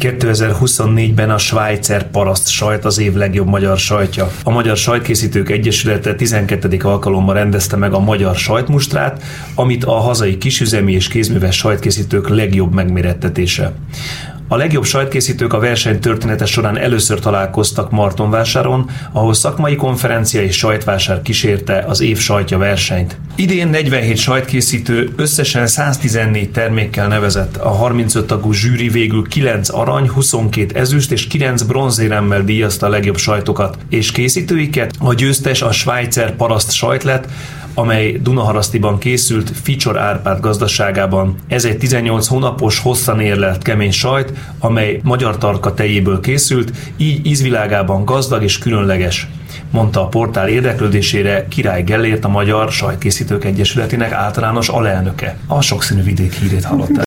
2024-ben a Schweizer paraszt sajt az év legjobb magyar sajtja. A Magyar Sajtkészítők Egyesülete 12. alkalommal rendezte meg a Magyar Sajtmustrát, amit a hazai kisüzemi és kézműves sajtkészítők legjobb megmérettetése. A legjobb sajtkészítők a verseny története során először találkoztak Martonvásáron, ahol szakmai konferencia és sajtvásár kísérte az év sajtja versenyt. Idén 47 sajtkészítő összesen 114 termékkel nevezett. A 35 tagú zsűri végül 9 arany, 22 ezüst és 9 bronzéremmel díjazta a legjobb sajtokat és készítőiket. A győztes a Schweizer paraszt sajt lett, amely Dunaharasztiban készült Ficsor Árpád gazdaságában. Ez egy 18 hónapos, hosszan érlelt kemény sajt, amely magyar tarka tejéből készült, így ízvilágában gazdag és különleges, mondta a portál érdeklődésére Király Gellért, a Magyar Sajtkészítők Egyesületének általános alelnöke. A sokszínű vidék hírét hallották.